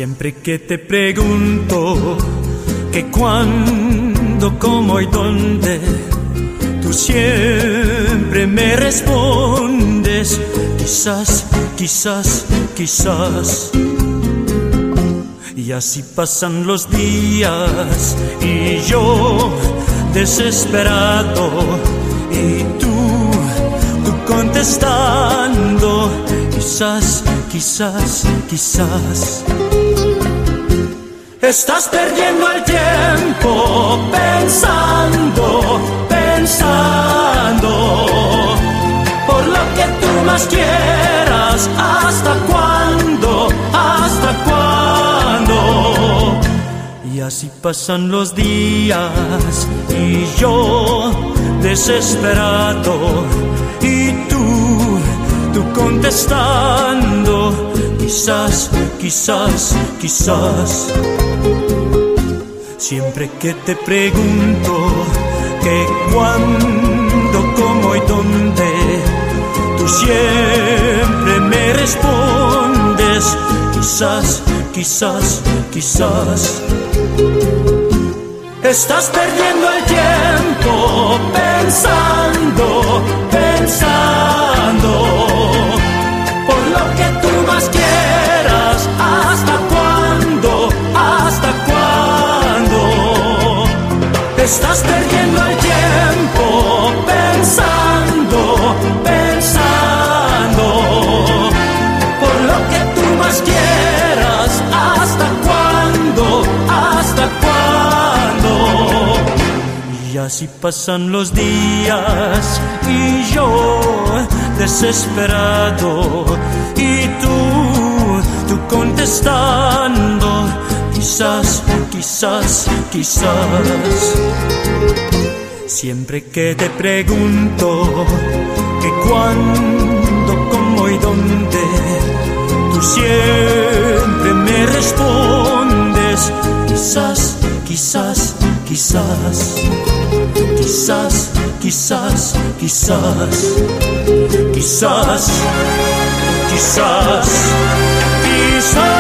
Siempre que te pregunto que cuándo, cómo y dónde, tú siempre me respondes quizás, quizás, quizás. Y así pasan los días y yo desesperado y tú contestando quizás, quizás, quizás. Estás perdiendo el tiempo pensando, pensando por lo que tú más quieras. ¿Hasta cuándo? ¿Hasta cuándo? Y así pasan los días y yo desesperado y tú contestando quizás, quizás, quizás. Siempre que te pregunto que cuándo, cómo y dónde, tú siempre me respondes quizás, quizás, quizás. Estás perdiendo el tiempo pensando, pensando por lo que tú más quieras. ¿Hasta cuándo? ¿Hasta cuándo? Estás perdiendo el tiempo pensando, pensando por lo que tú más quieras. ¿Hasta cuándo? ¿Hasta cuándo? Y así pasan los días y yo desesperado y tú contestando quizás, quizás, quizás. Siempre que te pregunto que cuándo, cómo y dónde, tú siempre me respondes quizás, quizás, quizás. Quizás, quizás, quizás. Quizás, quizás, quizás.